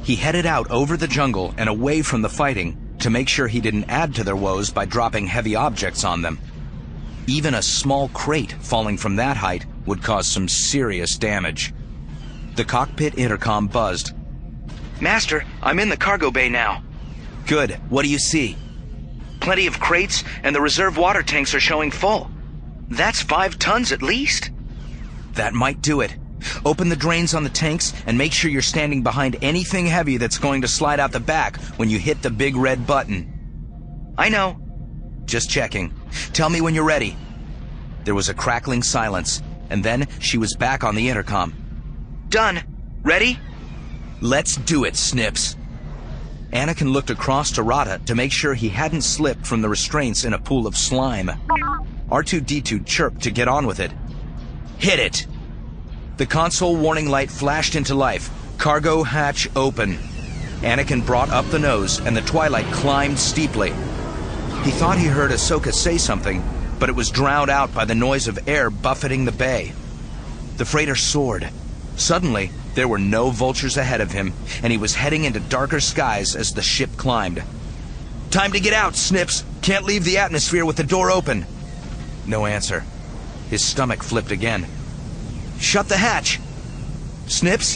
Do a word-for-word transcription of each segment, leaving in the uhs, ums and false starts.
He headed out over the jungle and away from the fighting to make sure he didn't add to their woes by dropping heavy objects on them. Even a small crate falling from that height would cause some serious damage. The cockpit intercom buzzed. "Master, I'm in the cargo bay now." "Good. What do you see?" "Plenty of crates, and the reserve water tanks are showing full. That's five tons at least." "That might do it. Open the drains on the tanks and make sure you're standing behind anything heavy that's going to slide out the back when you hit the big red button." "I know." "Just checking. Tell me when you're ready." There was a crackling silence, and then she was back on the intercom. "Done. Ready?" "Let's do it, Snips." Anakin looked across to Rada to make sure he hadn't slipped from the restraints in a pool of slime. R two D two chirped to get on with it. "Hit it!" The console warning light flashed into life. Cargo hatch open. Anakin brought up the nose, and the twilight climbed steeply. He thought he heard Ahsoka say something, but it was drowned out by the noise of air buffeting the bay. The freighter soared. Suddenly, there were no vultures ahead of him, and he was heading into darker skies as the ship climbed. "Time to get out, Snips! Can't leave the atmosphere with the door open!" No answer. His stomach flipped again. "Shut the hatch!" "Snips?"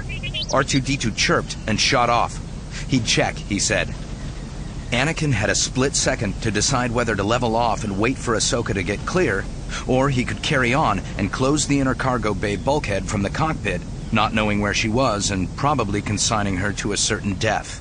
R two D two chirped and shot off. "He'd check," he said. Anakin had a split second to decide whether to level off and wait for Ahsoka to get clear, or he could carry on and close the inner cargo bay bulkhead from the cockpit, not knowing where she was and probably consigning her to a certain death.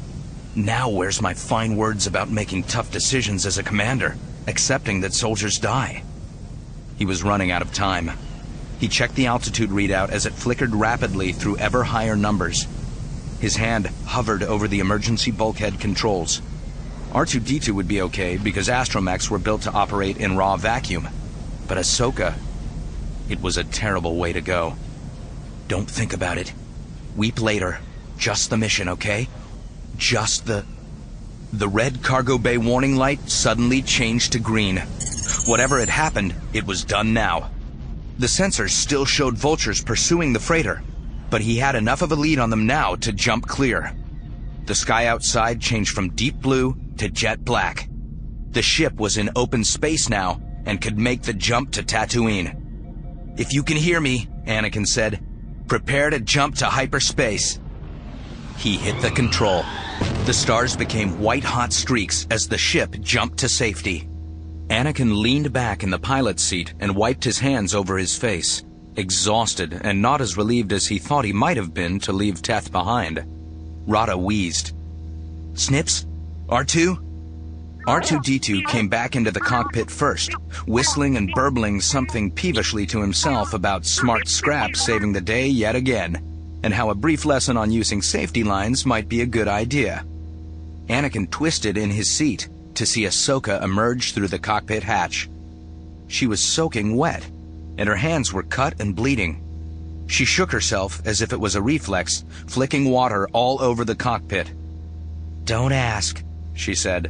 Now where's my fine words about making tough decisions as a commander, accepting that soldiers die? He was running out of time. He checked the altitude readout as it flickered rapidly through ever higher numbers. His hand hovered over the emergency bulkhead controls. R two D two would be okay because astromechs were built to operate in raw vacuum. But Ahsoka, it was a terrible way to go. "Don't think about it. Weep later. Just the mission, okay? Just the..." The red cargo bay warning light suddenly changed to green. Whatever had happened, it was done now. The sensors still showed vultures pursuing the freighter, but he had enough of a lead on them now to jump clear. The sky outside changed from deep blue to jet black. The ship was in open space now and could make the jump to Tatooine. "If you can hear me," Anakin said, "prepare to jump to hyperspace." He hit the control. The stars became white-hot streaks as the ship jumped to safety. Anakin leaned back in the pilot's seat and wiped his hands over his face, exhausted and not as relieved as he thought he might have been to leave Teth behind. Rada wheezed. "Snips? R two?" R two D two came back into the cockpit first, whistling and burbling something peevishly to himself about smart scraps saving the day yet again, and how a brief lesson on using safety lines might be a good idea. Anakin twisted in his seat to see Ahsoka emerge through the cockpit hatch. She was soaking wet, and her hands were cut and bleeding. She shook herself as if it was a reflex, flicking water all over the cockpit. "Don't ask," she said.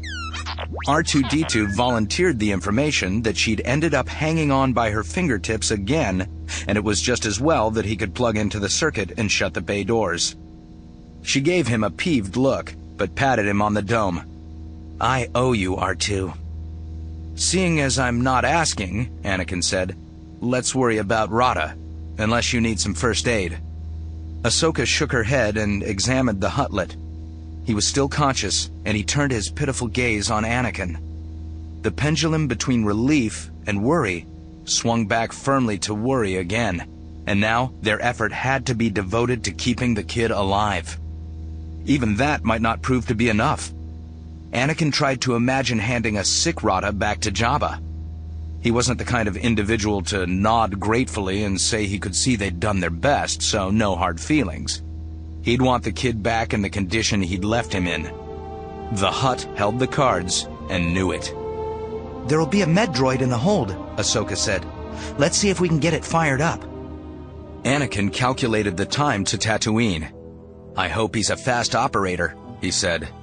R two D two volunteered the information that she'd ended up hanging on by her fingertips again, and it was just as well that he could plug into the circuit and shut the bay doors. She gave him a peeved look, but patted him on the dome. "I owe you, R two." "Seeing as I'm not asking," Anakin said, "let's worry about Rada, unless you need some first aid." Ahsoka shook her head and examined the Huttlet. He was still conscious, and he turned his pitiful gaze on Anakin. The pendulum between relief and worry swung back firmly to worry again, and now their effort had to be devoted to keeping the kid alive. Even that might not prove to be enough. Anakin tried to imagine handing a sick Rada back to Jabba. He wasn't the kind of individual to nod gratefully and say he could see they'd done their best, so no hard feelings. He'd want the kid back in the condition he'd left him in. The Hutt held the cards and knew it. "There'll be a med droid in the hold," Ahsoka said. "Let's see if we can get it fired up." Anakin calculated the time to Tatooine. "I hope he's a fast operator," he said.